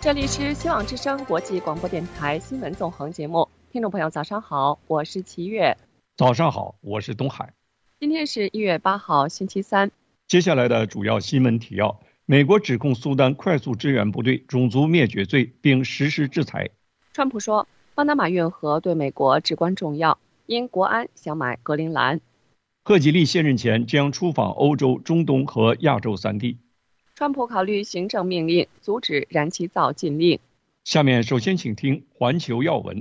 这里是希望之声国际广播电台新闻纵横节目，听众朋友早上好，我是齐月。 早上好，我是东海。 今天是1月8号星期三。 接下来的主要新闻提要：美国指控苏丹快速支援部队种族灭绝罪，并实施制裁。 川普说，巴拿马运河对美国至关重要，因国安想买格陵兰。 贺锦丽卸任前将出访欧洲、中东和亚洲3地。 川普考虑行政命令阻止燃气灶禁令。 下面首先请听环球要闻。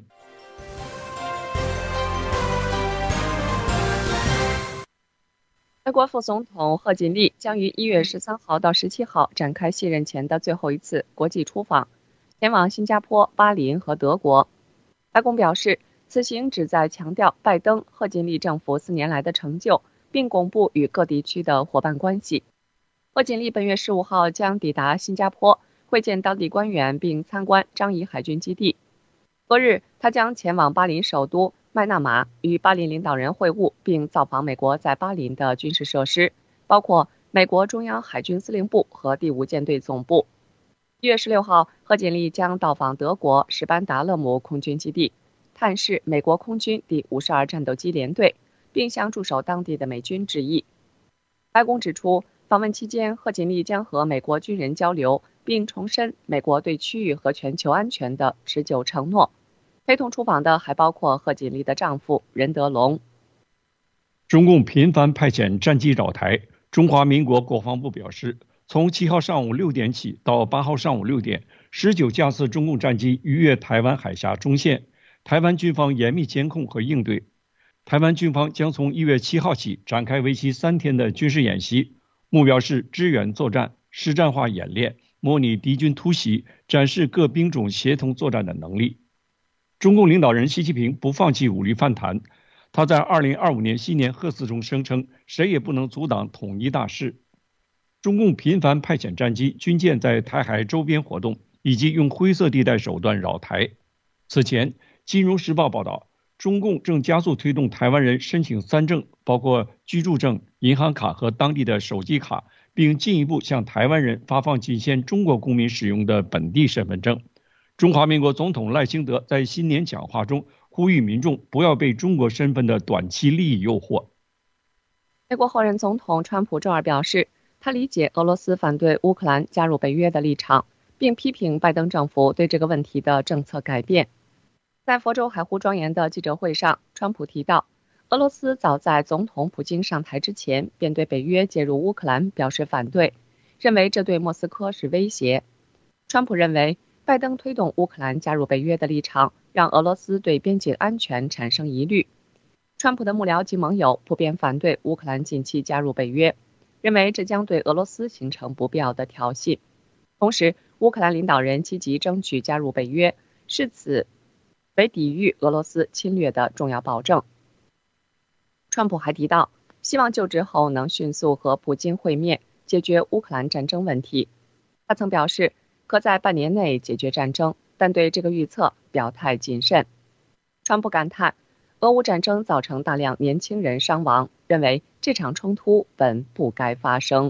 美国副总统贺锦丽将于1月13号到17号展开卸任前的最后一次国际出访，前往新加坡、巴林和德国。白宫表示，此行旨在强调拜登、贺锦丽政府4年来的成就，并巩固与各地区的伙伴关系。贺锦丽本月15号将抵达新加坡，会见当地官员并参观樟宜海军基地。隔日，他将前往巴林首都麦纳马，与巴林领导人会晤，并造访美国在巴林的军事设施，包括美国中央海军司令部和第5舰队总部。1月16号，贺锦丽将到访德国史班达勒姆空军基地，探视美国空军第52战斗机联队，并向驻守当地的美军致意。白宫指出，访问期间，贺锦丽将和美国军人交流，并重申美国对区域和全球安全的持久承诺。陪同出访的还包括贺锦丽的丈夫任德龙。 中共频繁派遣战机扰台。中华民国国防部表示，从7号上午6点起到8号上午6点，19架次中共战机逾越台湾海峡中线，台湾军方严密监控和应对。台湾军方将从1月7号起展开为期3天的军事演习，目标是支援作战、实战化演练，模拟敌军突袭，展示各兵种协同作战的能力。中共领导人习近平不放弃武力犯台，他在2025年新年贺词中声称，谁也不能阻挡统一大势。中共频繁派遣战机、军舰在台海周边活动，以及用灰色地带手段扰台。此前，《金融时报》报道，中共正加速推动台湾人申请3证，包括居住证、银行卡和当地的手机卡，并进一步向台湾人发放仅限中国公民使用的本地身份证。中华民国总统赖清德在新年讲话中呼吁民众不要被中国身份的短期利益诱惑。 美国后任总统川普周二表示，他理解俄罗斯反对乌克兰加入北约的立场，并批评拜登政府对这个问题的政策改变。在佛州海湖庄园的记者会上，川普提到，俄罗斯早在总统普京上台之前便对北约介入乌克兰表示反对，认为这对莫斯科是威胁。川普认为，拜登推动乌克兰加入北约的立场，让俄罗斯对边境安全产生疑虑。川普的幕僚及盟友普遍反对乌克兰近期加入北约，认为这将对俄罗斯形成不必要的挑衅。同时，乌克兰领导人积极争取加入北约，视此为抵御俄罗斯侵略的重要保证。川普还提到，希望就职后能迅速和普京会面，解决乌克兰战争问题。他曾表示，可在半年内解决战争，但对这个预测表态谨慎。川普感叹，俄乌战争造成大量年轻人伤亡，认为这场冲突本不该发生。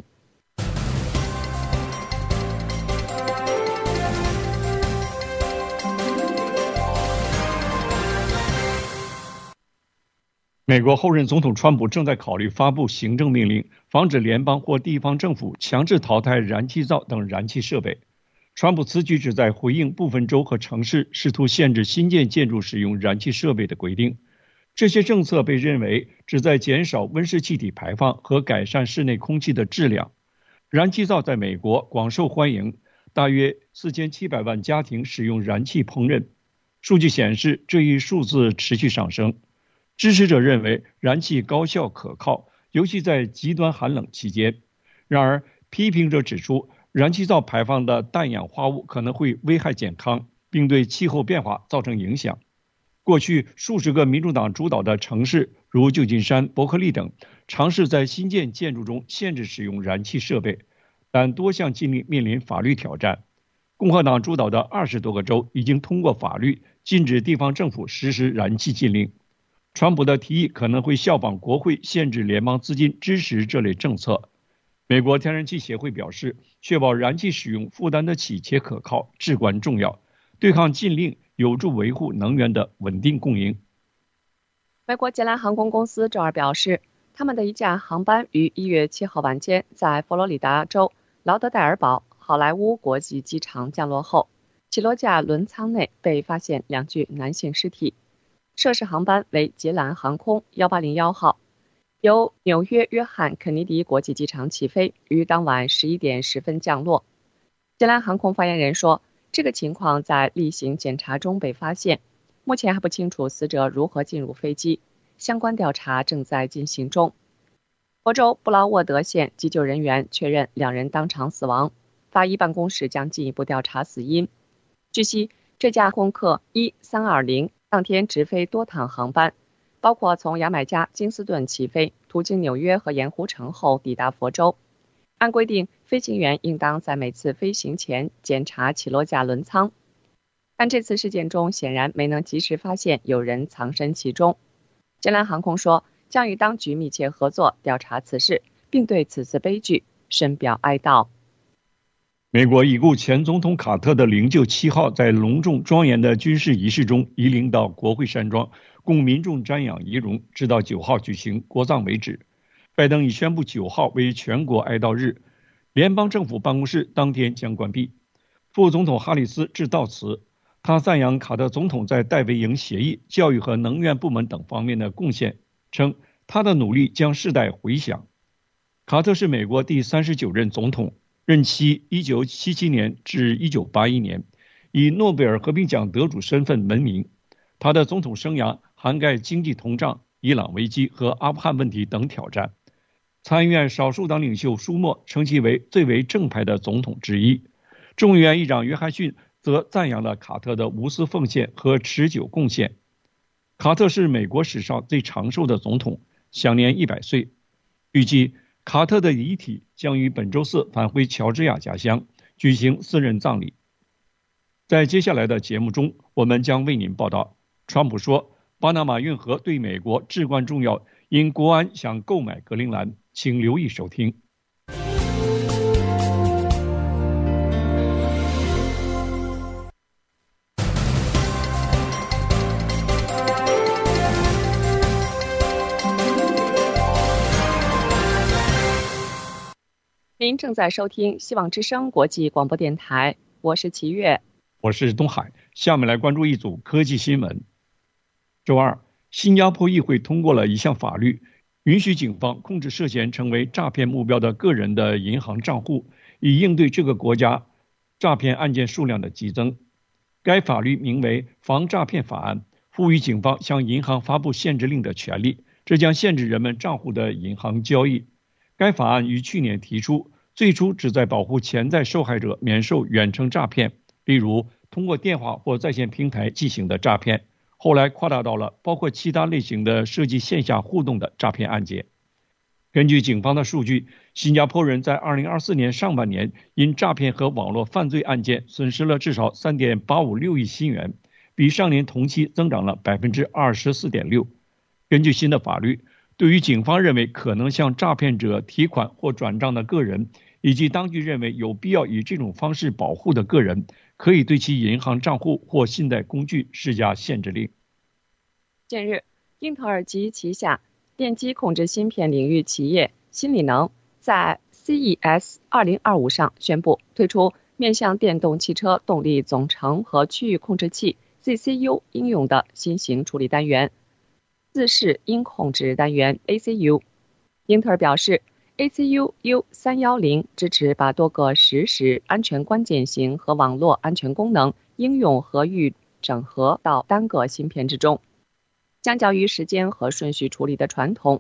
美国后任总统川普正在考虑发布行政命令，防止联邦或地方政府强制淘汰燃气灶等燃气设备。川普此举旨在回应部分州和城市试图限制新建建筑使用燃气设备的规定。这些政策被认为旨在减少温室气体排放和改善室内空气的质量。燃气灶在美国广受欢迎，大约4700万家庭使用燃气烹饪。数据显示，这一数字持续上升。支持者认为燃气高效可靠，尤其在极端寒冷期间。然而，批评者指出，燃气灶排放的氮氧化物可能会危害健康，并对气候变化造成影响。过去数十个民主党主导的城市，如旧金山、伯克利等，尝试在新建建筑中限制使用燃气设备，但多项禁令面临法律挑战。共和党主导的20多个州已经通过法律禁止地方政府实施燃气禁令。川普的提议可能会效仿国会限制联邦资金支持这类政策。 美国天然气协会表示，确保燃气使用负担得起且可靠至关重要，对抗禁令有助维护能源的稳定供应。 美国捷兰航空公司周二表示，他们的一架航班于1月7号晚间在佛罗里达州劳德代尔堡好莱坞国际机场降落后，起落架轮舱内被发现2具男性尸体。涉事航班为捷兰航空1801号，由纽约约翰肯尼迪国际机场起飞，于当晚11点10分降落。捷兰航空发言人说，这个情况在例行检查中被发现，目前还不清楚死者如何进入飞机，相关调查正在进行中。佛州布劳沃德县急救人员确认2人当场死亡，法医办公室将进一步调查死因。据悉，这架空客1320当天直飞多趟航班，包括从牙买加金斯顿起飞，途经纽约和盐湖城后抵达佛州。按规定，飞行员应当在每次飞行前检查起落架轮舱，但这次事件中显然没能及时发现有人藏身其中。捷兰航空说，将与当局密切合作调查此事，并对此次悲剧深表哀悼。 美国已故前总统卡特的灵柩7号在隆重庄严的军事仪式中移灵到国会山庄，供民众瞻仰遗容，直到9号举行国葬为止。拜登已宣布9号为全国哀悼日，联邦政府办公室当天将关闭。副总统哈里斯致悼词，他赞扬卡特总统在戴维营协议、教育和能源部门等方面的贡献，称他的努力将世代回响。卡特是美国第39任总统，任期1977年至1981年，以诺贝尔和平奖得主身份闻名。他的总统生涯涵盖经济通胀、伊朗危机和阿富汗问题等挑战。参议院少数党领袖舒默称其为最为正派的总统之一。众议院议长约翰逊则赞扬了卡特的无私奉献和持久贡献。卡特是美国史上最长寿的总统，享年100岁。预计卡特的遗体将于本周4返回乔治亚家乡，举行私人葬礼。在接下来的节目中，我们将为您报道，川普说巴拿马运河对美国至关重要，因国安想购买格陵兰，请留意收听。 您正在收听希望之声国际广播电台，我是齐越， 我是东海。下面来关注一组科技新闻。周二，新加坡议会通过了一项法律，允许警方控制涉嫌成为诈骗目标的个人的银行账户，以应对这个国家诈骗案件数量的激增。该法律名为《防诈骗法案》，赋予警方向银行发布限制令的权利，这将限制人们账户的银行交易。该法案于去年提出，最初旨在保护潜在受害者免受远程诈骗，例如通过电话或在线平台进行的诈骗，后来扩大到了包括其他类型的涉及线下互动的诈骗案件。根据警方的数据，新加坡人在2024年上半年因诈骗和网络犯罪案件损失了至少 3.856 亿新元，比上年同期增长了 24.6%。根据新的法律，对于警方认为可能向诈骗者提款或转账的个人，以及当局认为有必要以这种方式保护的个人，可以对其银行账户或信贷工具施加限制令。 近日，英特尔及旗下电机控制芯片领域企业新力能在 CES 2025上宣布推出面向电动汽车动力总成和区域控制器 CCU 应用的新型处理单元自适应控制单元 ACU。 英特尔表示， ACU U310 支持把多个实时安全关键型和网络安全功能应用和预整合到单个芯片之中。相较于时间和顺序处理的传统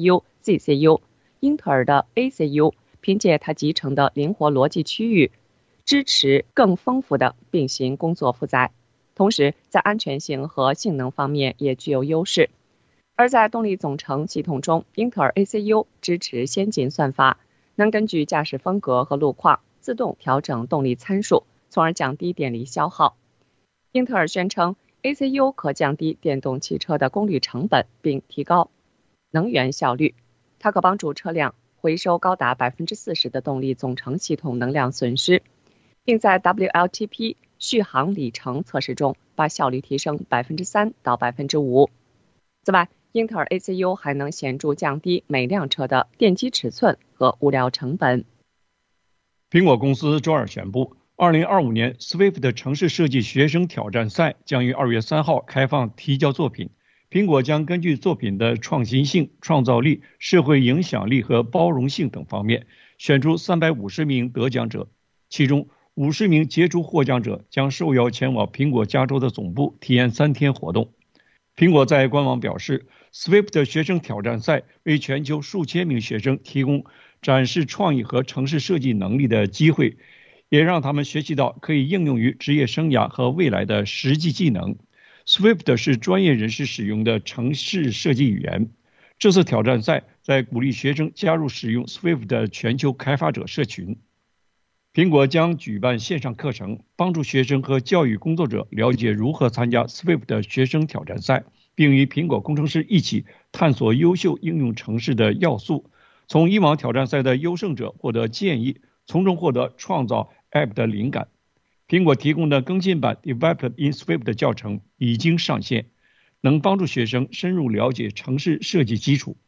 MCU、ZCU， 英特尔的 ACU 凭借它集成的灵活逻辑区域，支持更丰富的并行工作负载，同时在安全性和性能方面也具有优势。而在动力总成系统中，英特尔 ACU 支持先进算法，能根据驾驶风格和路况自动调整动力参数，从而降低电力消耗。英特尔宣称ACU 可降低电动汽车的功率成本，并提高能源效率。它可帮助车辆回收高达40%的动力总成系统能量损失，并在 WLTP 续航里程测试中把效率提升3%到5%。此外，英特尔 ACU 还能显著降低每辆车的电机尺寸和物料成本。 苹果公司周二宣布，2025年 Swift 城市设计学生挑战赛将于2月3号开放提交作品。苹果将根据作品的创新性、创造力、社会影响力和包容性等方面，选出350名得奖者，其中50名杰出获奖者将受邀前往苹果加州的总部体验3天活动。苹果在官网表示， Swift 学生挑战赛为全球数千名学生提供展示创意和城市设计能力的机会，也让他们学习到可以应用于职业生涯和未来的实际技能。Swift 是专业人士使用的城市设计语言。这次挑战赛在鼓励学生加入使用 Swift 的全球开发者社群。苹果将举办线上课程，帮助学生和教育工作者了解如何参加 Swift 的学生挑战赛，并与苹果工程师一起探索优秀应用程式的要素，从以往挑战赛的优胜者获得建议，从中获得创造 App 的灵感。苹果提供的更新版 Developed in Swift 的教程已经上线，能帮助学生深入了解程式设计基础。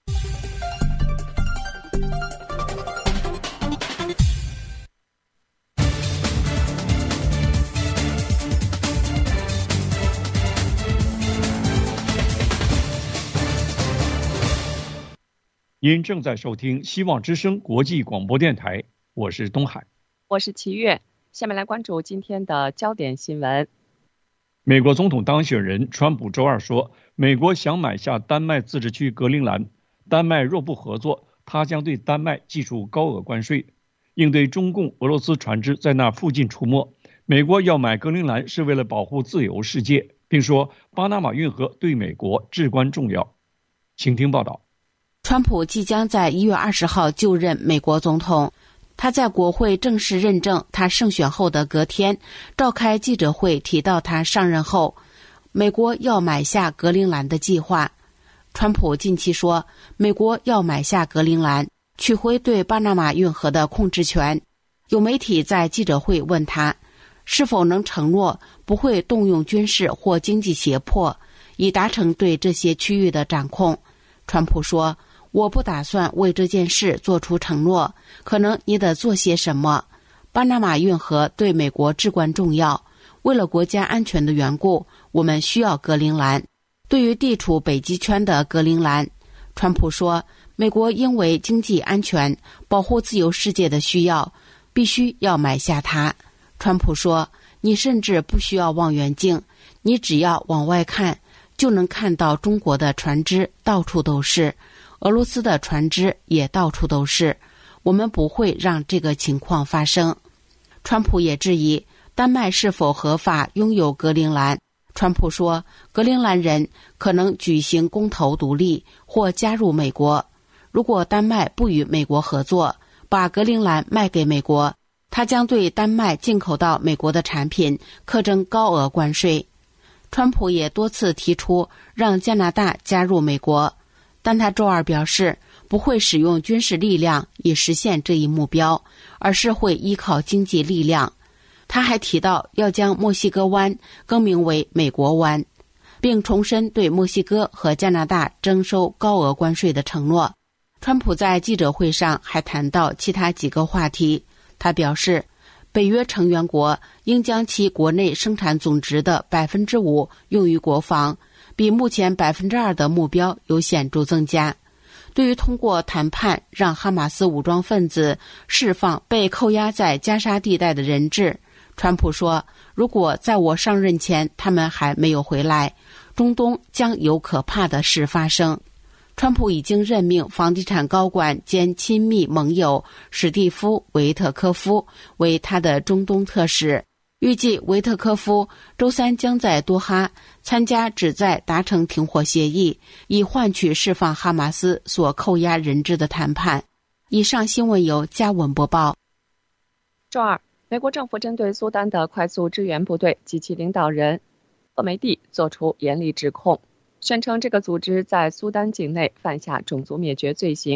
您正在收听希望之声国际广播电台，我是东海， 我是齐月。下面来关注今天的焦点新闻。 美国总统当选人川普周二说，美国想买下丹麦自治区格陵兰，丹麦若不合作，他将对丹麦计处高额关税，应对中共俄罗斯船只在那附近出没。美国要买格陵兰是为了保护自由世界，并说巴拿马运河对美国至关重要。请听报道。 川普即将在1月20号就任美国总统。他在国会正式认证他胜选后的隔天召开记者会，提到他上任后美国要买下格陵兰的计划。川普近期说，美国要买下格陵兰，取回对巴拿马运河的控制权。有媒体在记者会问他是否能承诺不会动用军事或经济胁迫以达成对这些区域的掌控。川普说，我不打算为这件事做出承诺，可能你得做些什么。巴拿马运河对美国至关重要，为了国家安全的缘故，我们需要格陵兰。对于地处北极圈的格陵兰，川普说，美国因为经济安全、保护自由世界的需要，必须要买下它。川普说，你甚至不需要望远镜，你只要往外看，就能看到中国的船只到处都是，俄罗斯的船只也到处都是，我们不会让这个情况发生。川普也质疑丹麦是否合法拥有格陵兰。川普说，格陵兰人可能举行公投独立或加入美国。如果丹麦不与美国合作，把格陵兰卖给美国，他将对丹麦进口到美国的产品课征高额关税。川普也多次提出让加拿大加入美国，但他周二表示不会使用军事力量以实现这一目标，而是会依靠经济力量。他还提到要将墨西哥湾更名为美国湾，并重申对墨西哥和加拿大征收高额关税的承诺。川普在记者会上还谈到其他几个话题。他表示，北约成员国应将其国内生产总值的 5% 用于国防，比目前 2% 的目标有显著增加。对于通过谈判让哈马斯武装分子释放被扣押在加沙地带的人质，川普说，如果在我上任前他们还没有回来，中东将有可怕的事发生。川普已经任命房地产高管兼亲密盟友史蒂夫·维特科夫为他的中东特使。预计维特科夫周三将在多哈参加旨在达成停火协议，以换取释放哈马斯所扣押人质的谈判。以上新闻由嘉文播报。 周二，美国政府针对苏丹的快速支援部队及其领导人赫梅蒂作出严厉指控，宣称这个组织在苏丹境内犯下种族灭绝罪行，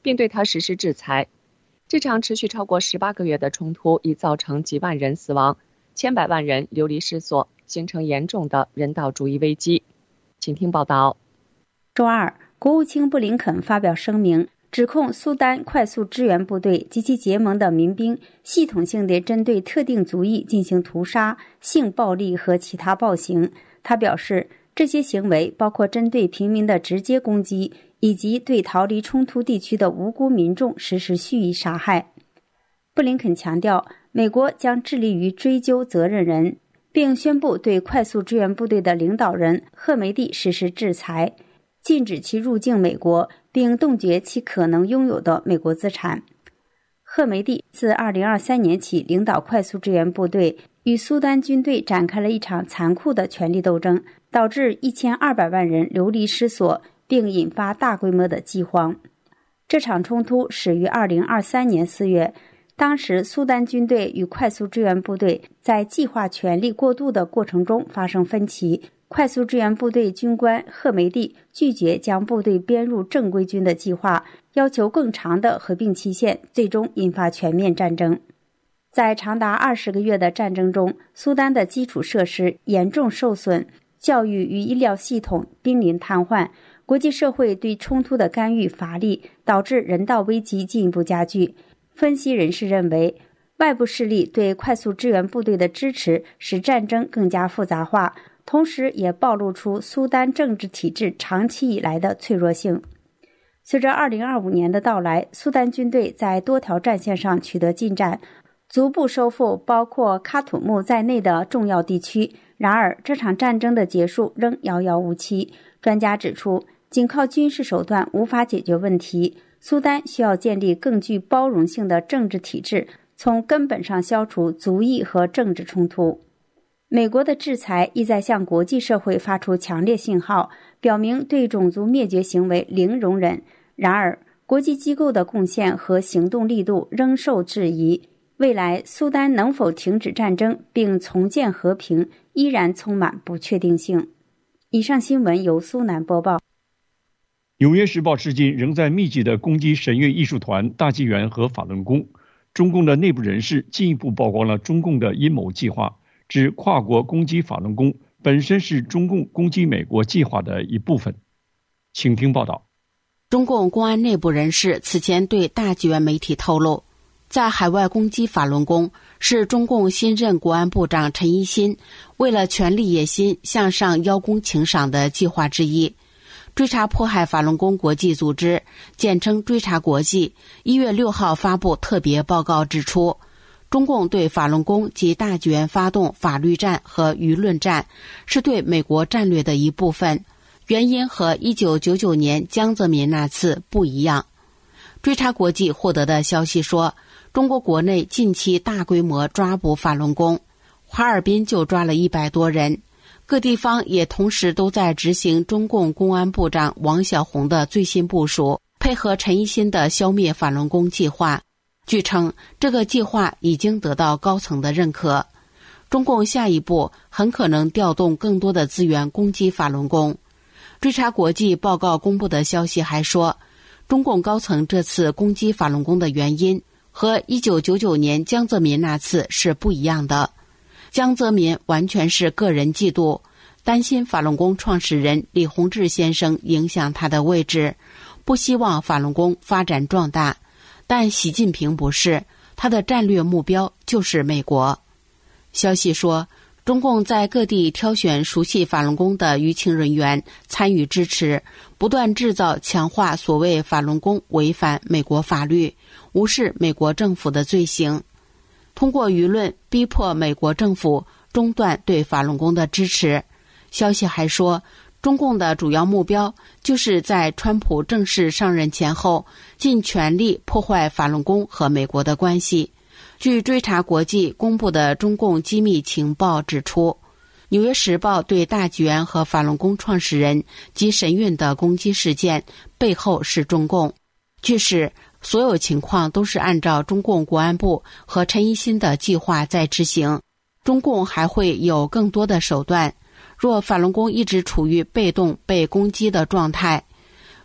并对他实施制裁。这场持续超过18个月的冲突已造成几万人死亡，千百万人流离失所，形成严重的人道主义危机。请听报道。 周二，国务卿布林肯发表声明，指控苏丹快速支援部队及其结盟的民兵系统性地针对特定族裔进行屠杀、性暴力和其他暴行。他表示，这些行为包括针对平民的直接攻击，以及对逃离冲突地区的无辜民众实施蓄意杀害。布林肯强调，美国将致力于追究责任人，并宣布对快速支援部队的领导人赫梅蒂实施制裁，禁止其入境美国，并冻结其可能拥有的美国资产。赫梅蒂自2023年起领导快速支援部队，与苏丹军队展开了一场残酷的权力斗争，导致1200万人流离失所，并引发大规模的饥荒。这场冲突始于2023年4月，当时苏丹军队与快速支援部队在计划权力过渡的过程中发生分歧，快速支援部队军官赫梅蒂拒绝将部队编入正规军的计划，要求更长的合并期限，最终引发全面战争。在长达20个月的战争中，苏丹的基础设施严重受损，教育与医疗系统濒临瘫痪，国际社会对冲突的干预乏力，导致人道危机进一步加剧。分析人士认为，外部势力对快速支援部队的支持使战争更加复杂化，同时也暴露出苏丹政治体制长期以来的脆弱性。随着2025年的到来，苏丹军队在多条战线上取得进展，逐步收复包括喀土穆在内的重要地区。然而，这场战争的结束仍遥遥无期。专家指出，仅靠军事手段无法解决问题，苏丹需要建立更具包容性的政治体制，从根本上消除族裔和政治冲突。美国的制裁意在向国际社会发出强烈信号，表明对种族灭绝行为零容忍。然而，国际机构的贡献和行动力度仍受质疑。未来苏丹能否停止战争并重建和平，依然充满不确定性。以上新闻由苏南播报。 纽约时报至今仍在密集地攻击神乐艺术团、大纪元和法轮功。中共的内部人士进一步曝光了中共的阴谋计划，指跨国攻击法轮功本身是中共攻击美国计划的一部分。请听报道。 中共公安内部人士此前对大纪元媒体透露，在海外攻击法轮功是中共新任国安部长陈一新为了权力野心向上邀功请赏的计划之一。追查迫害法轮功国际组织，简称追查国际，1月6号发布特别报告指出，中共对法轮功及大纪元发动法律战和舆论战，是对美国战略的一部分，原因和1999年江泽民那次不一样。追查国际获得的消息说，中国国内近期大规模抓捕法轮功，哈尔滨就抓了100多人，各地方也同时都在执行中共公安部长王小洪的最新部署，配合陈一新的消灭法轮功计划。据称，这个计划已经得到高层的认可。中共下一步很可能调动更多的资源攻击法轮功。追查国际报告公布的消息还说，中共高层这次攻击法轮功的原因和1999年江泽民那次是不一样的。江泽民完全是个人嫉妒，担心法轮功创始人李洪志先生影响他的位置，不希望法轮功发展壮大。但习近平不是，他的战略目标就是美国。消息说，中共在各地挑选熟悉法轮功的舆情人员参与支持，不断制造强化所谓法轮功违反美国法律、无视美国政府的罪行，通过舆论逼迫美国政府中断对法轮功的支持。消息还说，中共的主要目标就是在川普正式上任前后尽全力破坏法轮功和美国的关系。据追查国际公布的中共机密情报指出，纽约时报对大纪元和法轮功创始人及神韵的攻击事件背后是中共。据悉，所有情况都是按照中共国安部和陈一新的计划在执行。中共还会有更多的手段，若法轮功一直处于被动被攻击的状态，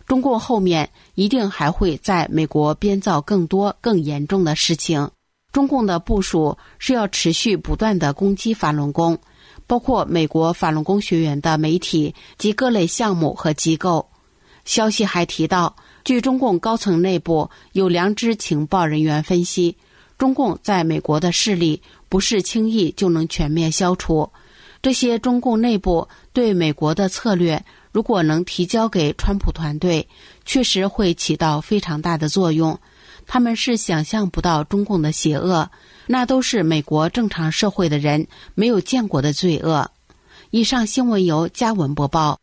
中共后面一定还会在美国编造更多更严重的事情。中共的部署是要持续不断地攻击法轮功，包括美国法轮功学员的媒体及各类项目和机构。消息还提到，据中共高层内部有良知情报人员分析，中共在美国的势力不是轻易就能全面消除。这些中共内部对美国的策略，如果能提交给川普团队，确实会起到非常大的作用。他们是想象不到中共的邪恶，那都是美国正常社会的人没有见过的罪恶。以上新闻由嘉文播报。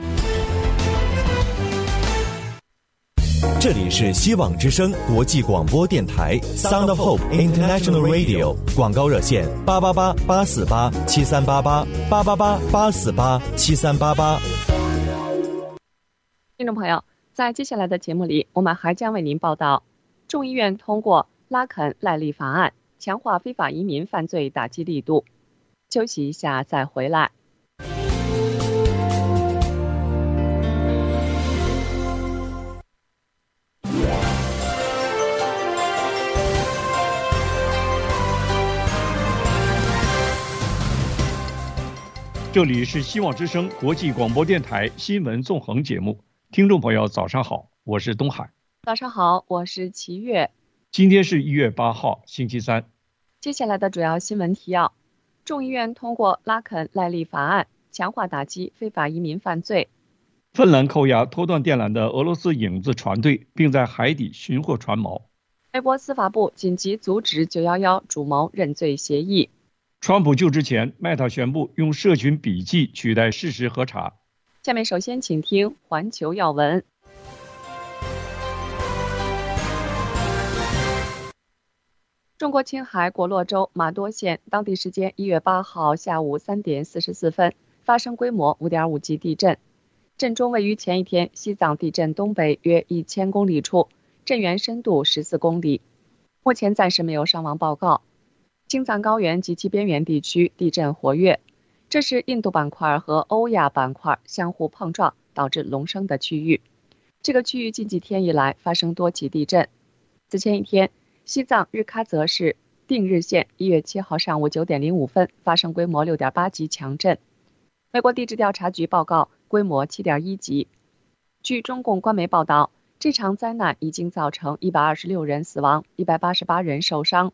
这里是希望之声国际广播电台 Sound of Hope International Radio， 广告热线888-848-7388，888-848-7388。 听众朋友，在接下来的节目里，我们还将为您报道众议院通过拉肯赖利法案，强化非法移民犯罪打击力度。休息一下再回来。 这里是希望之声国际广播电台新闻纵横节目，听众朋友早上好，我是东海。 早上好，我是齐月。 今天是1月8号，星期三。 接下来的主要新闻提要：众议院通过拉肯赖利法案，强化打击非法移民犯罪。 芬兰扣押拖断电缆的俄罗斯影子船队，并在海底寻获船锚。 美国司法部紧急阻止911主谋认罪协议。 川普就职前，Meta 宣布用社群笔记取代事实核查。 下面首先请听环球要闻。中国青海果洛州玛多县当地时间1月8号下午3点44分发生规模 5.5 级地震，震中位于前一天西藏地震东北约1000公里处，震源深度14公里。目前暂时没有伤亡报告。青藏高原及其边缘地区地震活跃，这是印度板块和欧亚板块相互碰撞导致隆升的区域。这个区域近几天以来发生多起地震。此前一天，西藏日喀则市定日县1月7号上午9点05分发生规模 6.8 级强震。美国地质调查局报告规模 7.1 级。据中共官媒报道，这场灾难已经造成126人死亡，188人受伤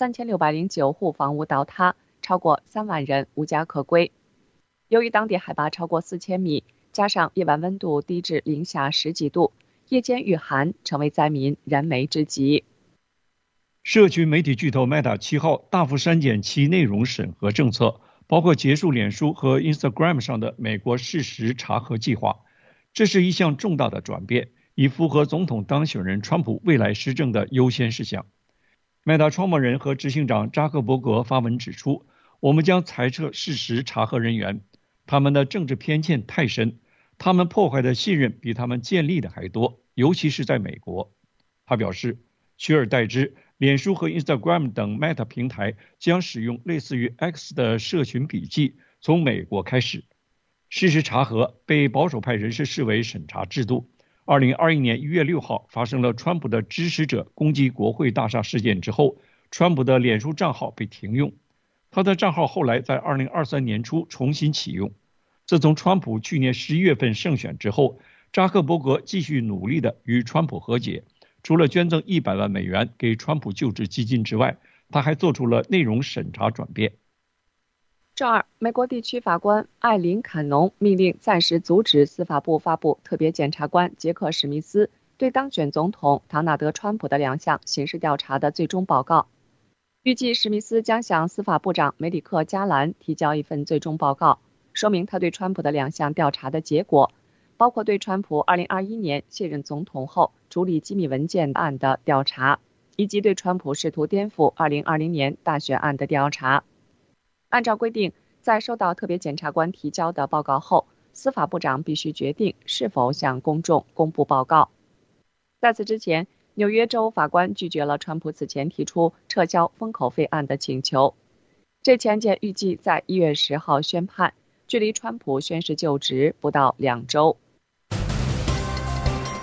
，3609户房屋倒塌，超过3万人无家可归。由于当地海拔超过4000米，加上夜晚温度低至零下10几度，夜间遇寒成为灾民燃眉之急。 社群媒体巨头 Meta 7号大幅删减其内容审核政策，包括结束脸书和 Instagram 上的美国事实查核计划。这是一项重大的转变，以符合总统当选人川普未来施政的优先事项。Meta 创办人和执行长扎克伯格发文指出，我们将裁撤事实查核人员，他们的政治偏见太深，他们破坏的信任比他们建立的还多，尤其是在美国。他表示，取而代之，脸书和 Instagram 等 Meta 平台将使用类似于 X 的社群笔记，从美国开始。事实查核被保守派人士视为审查制度。2021年1月6号发生了川普的支持者攻击国会大厦事件之后，川普的脸书账号被停用。他的账号后来在2023年初重新启用。自从川普去年11月份胜选之后，扎克伯格继续努力地与川普和解，除了捐赠100万美元给川普救治基金之外，他还做出了内容审查转变。 周二，美国地区法官艾琳·坎农命令暂时阻止司法部发布特别检察官杰克·史密斯对当选总统唐纳德·川普的2项刑事调查的最终报告。预计史密斯将向司法部长梅里克·加兰提交一份最终报告，说明他对川普的2项调查的结果，包括对川普2021年卸任总统后处理机密文件案的调查，以及对川普试图颠覆2020年大选案的调查。按照规定，在收到特别检察官提交的报告后，司法部长必须决定是否向公众公布报告。在此之前，纽约州法官拒绝了川普此前提出撤销封口费案的请求。这起案件预计在1月10号宣判，距离川普宣誓就职不到2周。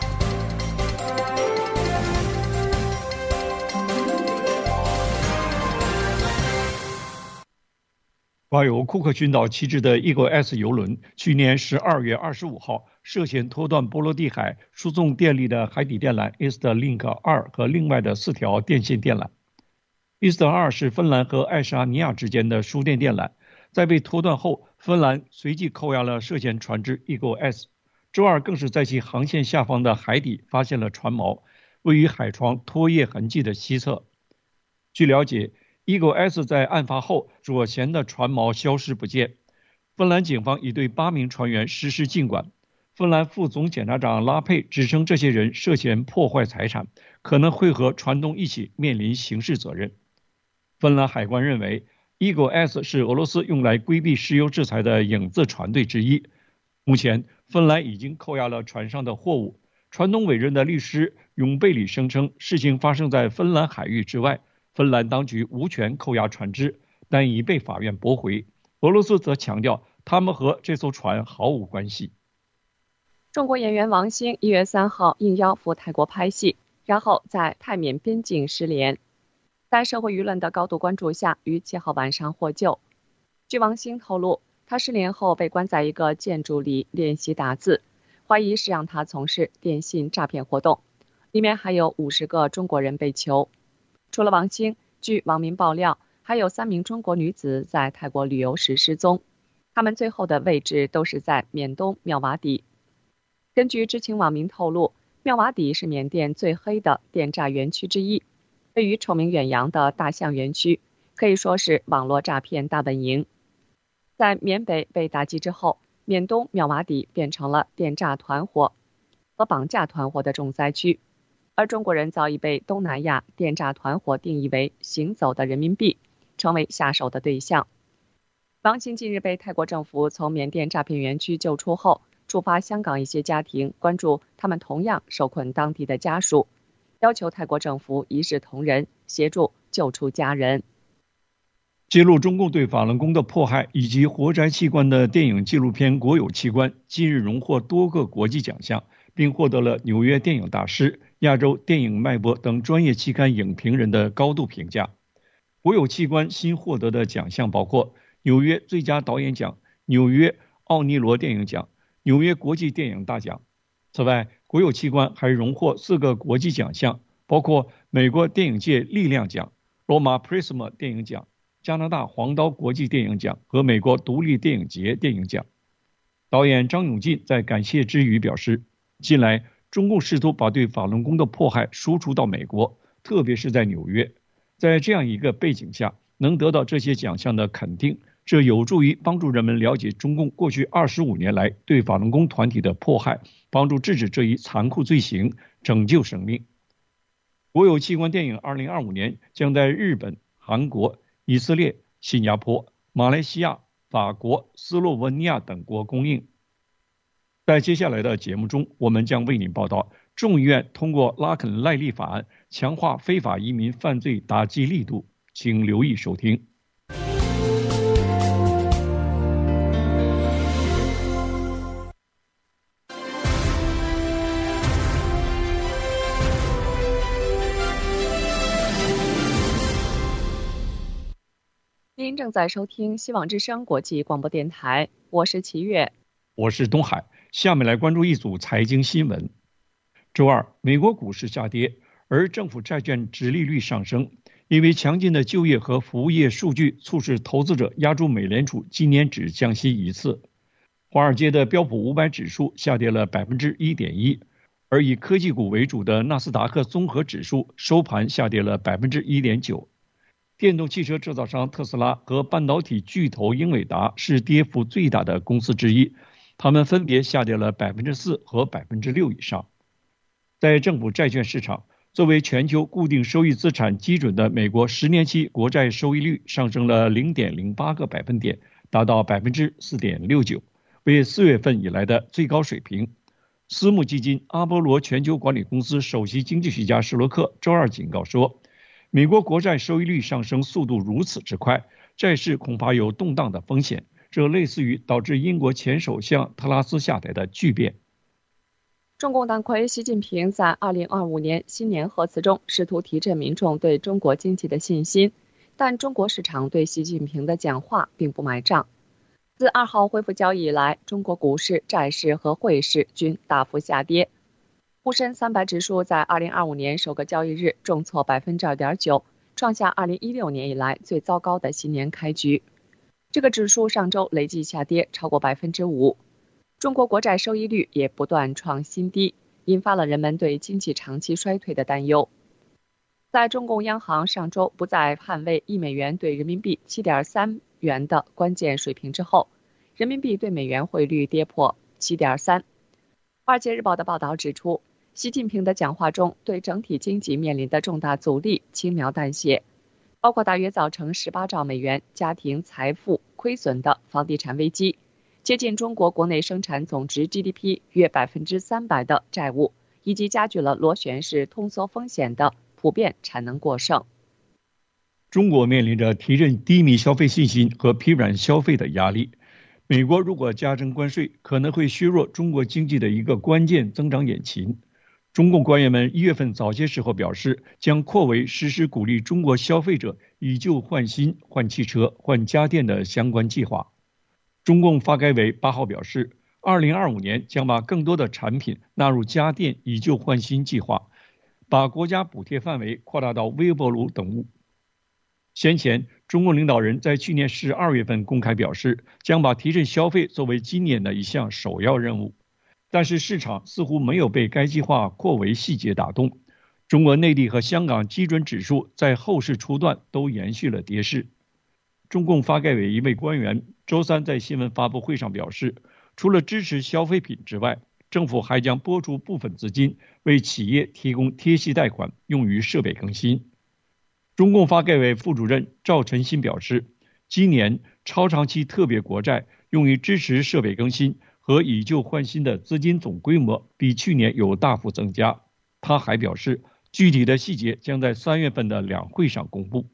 挂有库克群岛旗帜的 Eagle S 邮轮，去年12月25号涉嫌拖断波罗的海输送电力的海底电缆 Eastlink 2和另外的4条电线电缆。Eastlink 2是芬兰和爱沙尼亚之间的输电电缆，在被拖断后，芬兰随即扣押了涉嫌船只 Eagle S。周二更是在其航线下方的海底发现了船锚，位于海床拖曳痕迹的西侧。据了解，Eagle S 在案发后左舷的船锚消失不见。芬兰警方已对8名船员实施禁管。芬兰副总检察长拉佩指称这些人涉嫌破坏财产，可能会和船东一起面临刑事责任。芬兰海关认为 Eagle S 是俄罗斯用来规避石油制裁的影子船队之一。目前芬兰已经扣押了船上的货物。船东委任的律师永贝里声称，事情发生在芬兰海域之外，芬兰当局无权扣押船只，但已被法院驳回。俄罗斯则强调他们和这艘船毫无关系。 中国演员王星1月3号应邀赴泰国拍戏，然后在泰缅边境失联，在社会舆论的高度关注下，于7号晚上获救。据王星透露，他失联后被关在一个建筑里练习打字，怀疑是让他从事电信诈骗活动，里面还有50个中国人被囚。除了王星，据网民爆料，还有3名中国女子在泰国旅游时失踪，他们最后的位置都是在缅东妙瓦底。根据知情网民透露，妙瓦底是缅甸最黑的电诈园区之一，位于臭名远扬的大象园区，可以说是网络诈骗大本营。在缅北被打击之后，缅东妙瓦底变成了电诈团伙和绑架团伙的重灾区，而中国人早已被东南亚电诈团伙定义为行走的人民币，成为下手的对象。王星近日被泰国政府从缅甸诈骗园区救出后，触发香港一些家庭关注他们同样受困当地的家属，要求泰国政府一视同仁，协助救出家人。 揭露中共对法轮功的迫害以及活摘器官的电影纪录片《国有器官》近日荣获多个国际奖项，并获得了纽约电影大师、亚洲电影脉搏等专业期刊影评人的高度评价。国有器官新获得的奖项包括纽约最佳导演奖、纽约奥尼罗电影奖、纽约国际电影大奖。此外，国有器官还荣获4个国际奖项，包括美国电影界力量奖、罗马 Prisma 电影奖、加拿大黄刀国际电影奖和美国独立电影节电影奖。导演张永进在感谢之余表示，近来中共试图把对法轮功的迫害输出到美国，特别是在纽约。在这样一个背景下，能得到这些奖项的肯定，这有助于帮助人们了解中共过去25年来对法轮功团体的迫害，帮助制止这一残酷罪行，拯救生命。国有器官电影2025年将在日本、韩国、以色列、新加坡、马来西亚、法国、斯洛文尼亚等国公映。在接下来的节目中，我们将为您报道众议院通过拉肯赖利法案，强化非法移民犯罪打击力度，请留意收听。 您正在收听希望之声国际广播电台，我是齐越， 我是东海。下面来关注一组财经新闻。周二，美国股市下跌，而政府债券殖利率上升，因为强劲的就业和服务业数据促使投资者押注美联储今年只降息1次。华尔街的标普500指数下跌了 1.1%， 而以科技股为主的纳斯达克综合指数收盘下跌了 1.9%。电动汽车制造商特斯拉和半导体巨头英伟达是跌幅最大的公司之一，他们分别下跌了 4% 和 6% 以上。在政府债券市场，作为全球固定收益资产基准的美国10年期国债收益率上升了 0.08 个百分点，达到 4.69%， 为4月份以来的最高水平。私募基金阿波罗全球管理公司首席经济学家施洛克周二警告说，美国国债收益率上升速度如此之快，债市恐怕有动荡的风险，这类似于导致英国前首相特拉斯下台的巨变。 中共党魁习近平在2025年新年贺词中试图提振民众对中国经济的信心， 但中国市场对习近平的讲话并不买账。自2号恢复交易以来，中国股市、债市和汇市均大幅下跌。沪深300指数在2025年首个交易日重挫 2.9%， 创下2016年以来最糟糕的新年开局。这个指数上周累计下跌超过 5%。中国国债收益率也不断创新低，引发了人们对经济长期衰退的担忧。在中共央行上周不再捍卫1美元对人民币 7.3 元的关键水平之后，人民币对美元汇率跌破 7.3。华尔街日报的报道指出，习近平的讲话中对整体经济面临的重大阻力轻描淡写，包括大约造成18兆美元家庭财富亏损的房地产危机，接近中国国内生产总值 GDP 约 300% 的债务，以及加剧了螺旋式通缩风险的普遍产能过剩。 中国面临着提振低迷消费信心和疲软消费的压力。美国如果加征关税，可能会削弱中国经济的一个关键增长引擎。中共官员们1月份早些时候表示，将扩围实施鼓励中国消费者以旧换新、换汽车、换家电的相关计划。中共发改委8号表示，2025年将把更多的产品纳入家电以旧换新计划，把国家补贴范围扩大到微波炉等物。先前，中共领导人在去年12月份公开表示，将把提振消费作为今年的一项首要任务。但是市场似乎没有被该计划扩围细节打动。中国内地和香港基准指数在后市初段都延续了跌势。中共发改委一位官员周三在新闻发布会上表示，除了支持消费品之外，政府还将拨出部分资金为企业提供贴息贷款，用于设备更新。中共发改委副主任赵晨新表示，今年超长期特别国债用于支持设备更新和以旧换新的资金总规模比去年有大幅增加。他还表示，具体的细节将在3月份的两会上公布。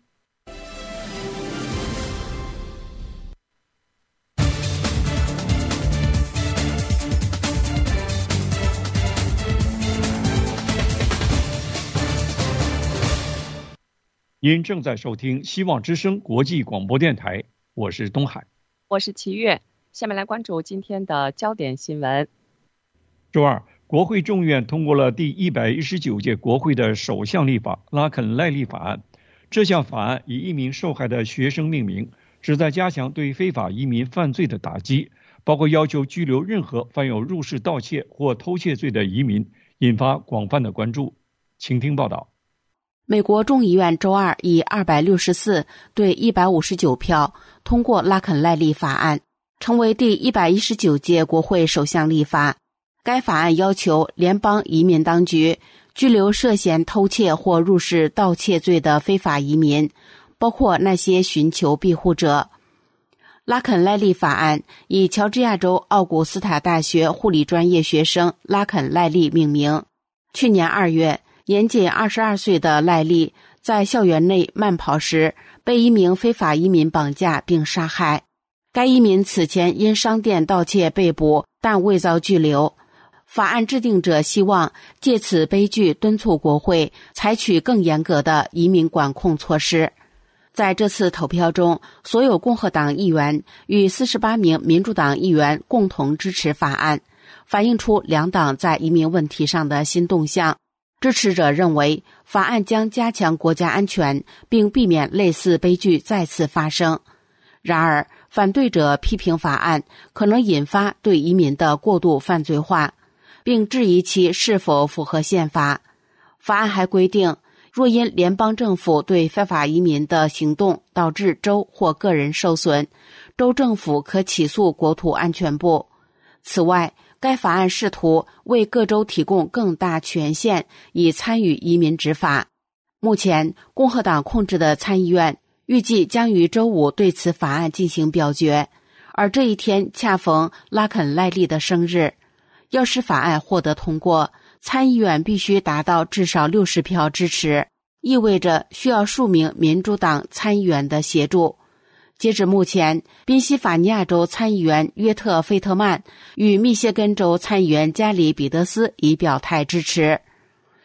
您正在收听希望之声国际广播电台，我是东海， 我是齐月。下面来关注今天的焦点新闻。 周二，国会众院通过了第119届国会的首项立法拉肯赖利法案。这项法案以一名受害的学生命名，旨在加强对非法移民犯罪的打击，包括要求拘留任何犯有入室盗窃或偷窃罪的移民，引发广泛的关注。请听报道。 美国众议院周二以264对159票通过拉肯赖利法案，成为第119届国会首项立法。该法案要求联邦移民当局拘留涉嫌偷窃或入室盗窃罪的非法移民，包括那些寻求庇护者。拉肯赖利法案以乔治亚州奥古斯塔大学护理专业学生拉肯赖利命名。去年2月，年仅22岁的赖利在校园内慢跑时被一名非法移民绑架并杀害。该移民此前因商店盗窃被捕，但未遭拘留。法案制定者希望借此悲剧敦促国会采取更严格的移民管控措施。在这次投票中，所有共和党议员与48名民主党议员共同支持法案，反映出两党在移民问题上的新动向。支持者认为，法案将加强国家安全，并避免类似悲剧再次发生。然而，反对者批评法案可能引发对移民的过度犯罪化，并质疑其是否符合宪法。法案还规定，若因联邦政府对非法移民的行动导致州或个人受损，州政府可起诉国土安全部。此外，该法案试图为各州提供更大权限，以参与移民执法。目前，共和党控制的参议院预计将于周五对此法案进行表决，而这一天恰逢拉肯赖利的生日。要使法案获得通过，参议院必须达到至少60票支持，意味着需要数名民主党参议员的协助。截至目前，宾夕法尼亚州参议员约特·费特曼与密歇根州参议员加里·彼得斯已表态支持。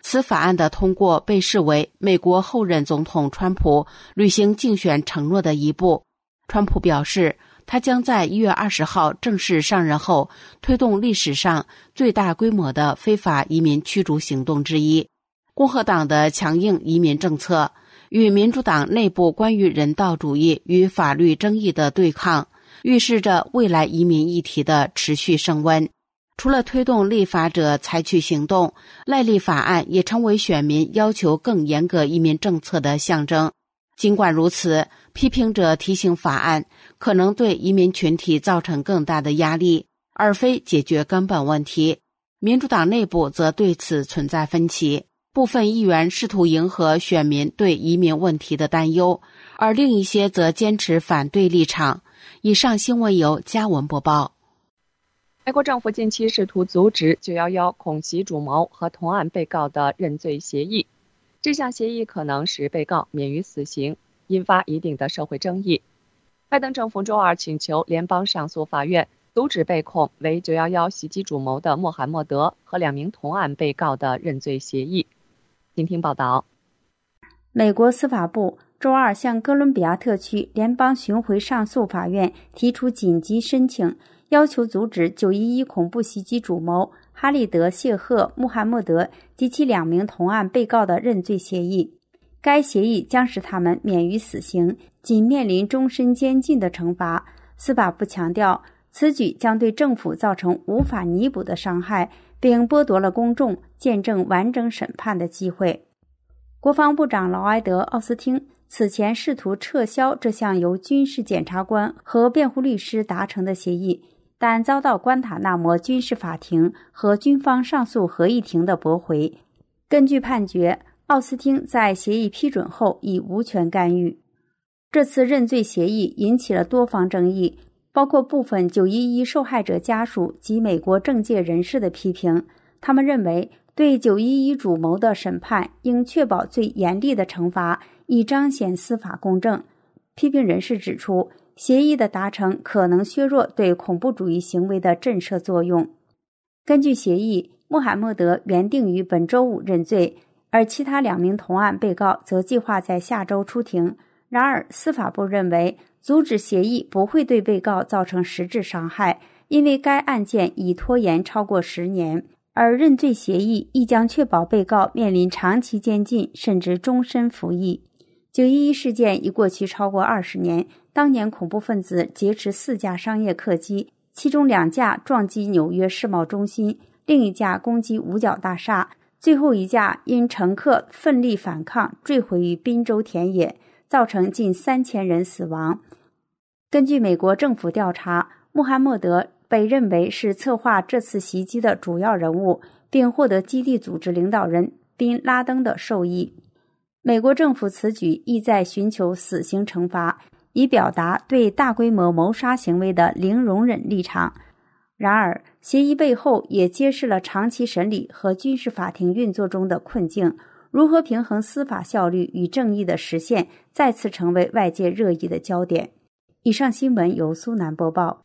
此法案的通过被视为美国后任总统川普履行竞选承诺的一步。川普表示，他将在1月20号正式上任后推动历史上最大规模的非法移民驱逐行动之一。共和党的强硬移民政策与民主党内部关于人道主义与法律争议的对抗，预示着未来移民议题的持续升温。除了推动立法者采取行动，赖利法案也成为选民要求更严格移民政策的象征。尽管如此，批评者提醒法案可能对移民群体造成更大的压力，而非解决根本问题。民主党内部则对此存在分歧，部分议员试图迎合选民对移民问题的担忧，而另一些则坚持反对立场。以上新闻由嘉文播报。 美国政府近期试图阻止911恐袭主谋和同案被告的认罪协议，这项协议可能使被告免于死刑，引发一定的社会争议。拜登政府周二请求联邦上诉法院阻止被控为911袭击主谋的穆罕默德和2名同案被告的认罪协议。请听报道。 美国司法部周二向哥伦比亚特区联邦巡回上诉法院提出紧急申请，要求阻止911恐怖袭击主谋哈利德·谢赫·穆罕默德及其2名同案被告的认罪协议。该协议将使他们免于死刑，仅面临终身监禁的惩罚。司法部强调，此举将对政府造成无法弥补的伤害，并剥夺了公众见证完整审判的机会。国防部长劳埃德·奥斯汀此前试图撤销这项由军事检察官和辩护律师达成的协议，但遭到关塔那摩军事法庭和军方上诉合议庭的驳回。根据判决，奥斯汀在协议批准后已无权干预。这次认罪协议引起了多方争议，包括部分911受害者家属及美国政界人士的批评。他们认为，对911主谋的审判应确保最严厉的惩罚，以彰显司法公正。批评人士指出，协议的达成可能削弱对恐怖主义行为的震慑作用。根据协议，穆罕默德原定于本周5认罪，而其他2名同案被告则计划在下周出庭。然而，司法部认为，阻止协议不会对被告造成实质伤害，因为该案件已拖延超过10年。而认罪协议亦将确保被告面临长期监禁甚至终身服役。911事件已过去超过20年，当年恐怖分子劫持4架商业客机，其中2架撞击纽约世贸中心，另一架攻击五角大厦，最后一架因乘客奋力反抗坠毁于宾州田野，造成近3000人死亡。根据美国政府调查，穆罕默德被认为是策划这次袭击的主要人物，并获得基地组织领导人宾拉登的授意。美国政府此举意在寻求死刑惩罚，以表达对大规模谋杀行为的零容忍立场。然而，协议背后也揭示了长期审理和军事法庭运作中的困境，如何平衡司法效率与正义的实现，再次成为外界热议的焦点。以上新闻由苏南播报。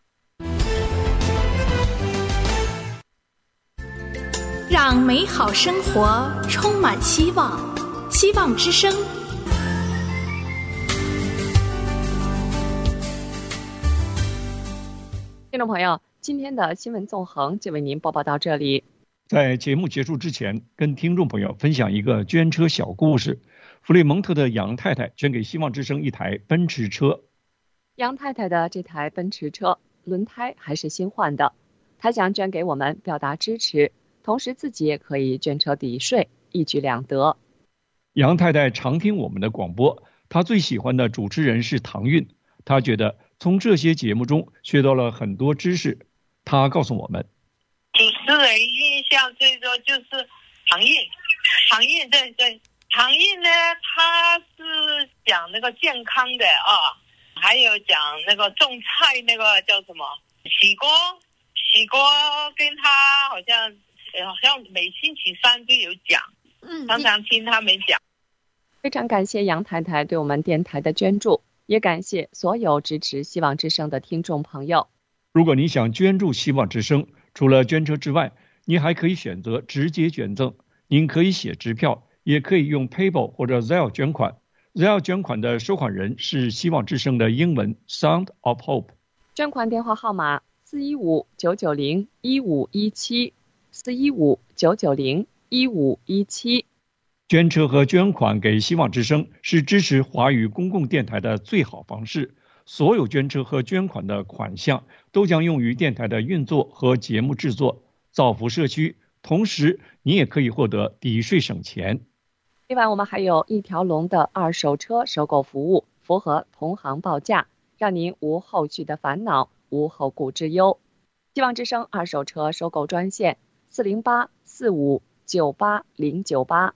让美好生活充满希望，希望之声。 听众朋友，今天的新闻纵横就为您播报到这里。 在节目结束之前，跟听众朋友分享一个捐车小故事。弗雷蒙特的杨太太捐给希望之声一台奔驰车。 杨太太的这台奔驰车轮胎还是新换的，她想捐给我们表达支持，同时自己也可以捐车抵税，一举两得。 杨太太常听我们的广播，她最喜欢的主持人是唐韵，她觉得从这些节目中学到了很多知识。她告诉我们， 主持人印象最多就是唐韵，对，唐韵呢，她是讲那个健康的啊，还有讲那个种菜那个叫什么喜锅跟她好像每星期3都有讲，常常听他们讲。 非常感谢杨太太对我们电台的捐助，也感谢所有支持希望之声的听众朋友。 如果你想捐助希望之声，除了捐车之外，你还可以选择直接捐赠。 您可以写支票，也可以用 PayPal 或者 Zelle 捐款。Zelle 捐款的收款人是希望之声的英文 Sound of Hope。 捐款电话号码415-990-1517 415-990-1517。 捐车和捐款给希望之声是支持华语公共电台的最好方式。所有捐车和捐款的款项都将用于电台的运作和节目制作，造福社区。同时，你也可以获得抵税省钱。 另外，我们还有一条龙的二手车收购服务，符合同行报价，让您无后续的烦恼，无后顾之忧。希望之声二手车收购专线408-4598-098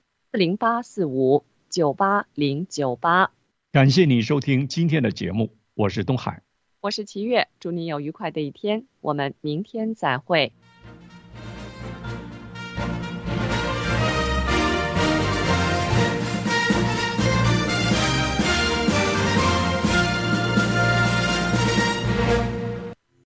408-4598-098。 感谢你收听今天的节目，我是东海， 我是齐月，祝你有愉快的一天，我们明天再会。